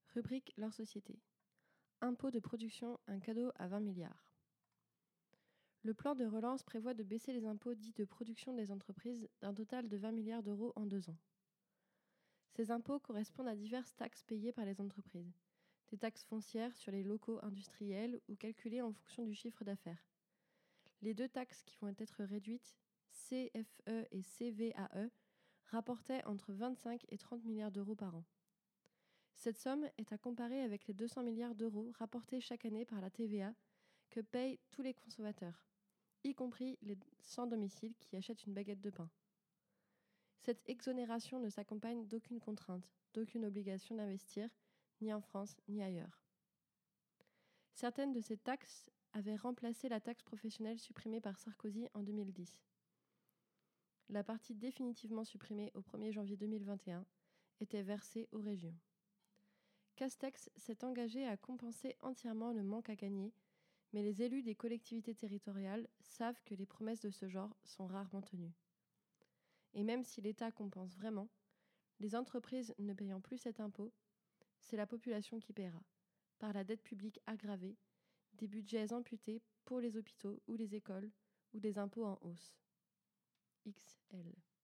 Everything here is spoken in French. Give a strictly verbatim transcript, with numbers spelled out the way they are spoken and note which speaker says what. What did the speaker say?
Speaker 1: Rubrique leur société. Impôt de production, un cadeau à vingt milliards. Le plan de relance prévoit de baisser les impôts dits de production des entreprises d'un total de vingt milliards d'euros en deux ans. Ces impôts correspondent à diverses taxes payées par les entreprises. Des taxes foncières sur les locaux industriels ou calculées en fonction du chiffre d'affaires. Les deux taxes qui vont être réduites, C F E et C V A E, rapportaient entre vingt-cinq et trente milliards d'euros par an. Cette somme est à comparer avec les deux cents milliards d'euros rapportés chaque année par la T V A que payent tous les consommateurs, y compris les sans domicile qui achètent une baguette de pain. Cette exonération ne s'accompagne d'aucune contrainte, d'aucune obligation d'investir, ni en France ni ailleurs. Certaines de ces taxes avaient remplacé la taxe professionnelle supprimée par Sarkozy en deux mille dix. La partie définitivement supprimée au premier janvier deux mille vingt et un était versée aux régions. Castex s'est engagé à compenser entièrement le manque à gagner, mais les élus des collectivités territoriales savent que les promesses de ce genre sont rarement tenues. Et même si l'État compense vraiment, les entreprises ne payant plus cet impôt, c'est la population qui paiera, par la dette publique aggravée, des budgets amputés pour les hôpitaux ou les écoles, ou des impôts en hausse. X L